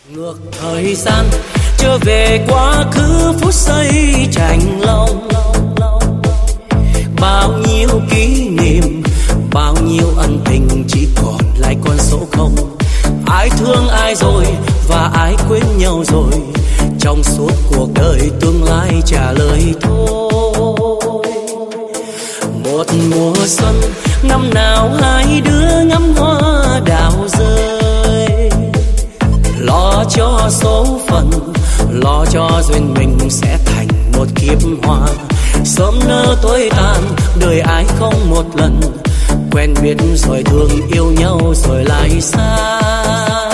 Ngược thời gian trở về quá khứ phút giây chạnh lòng, bao nhiêu kỷ niệm, bao nhiêu ân tình chỉ còn lại con số không. Ai thương ai rồi và ai quên nhau rồi, trong suốt cuộc đời tương lai trả lời thôi. Một mùa xuân năm nào hai đứa ngắm hoa đào rơi, lo cho số phận, lo cho duyên mình sẽ thành một kiếp hoa. Sớm nỡ tối tàn đời ai không một lần, quen biết rồi thương yêu nhau rồi lại xa.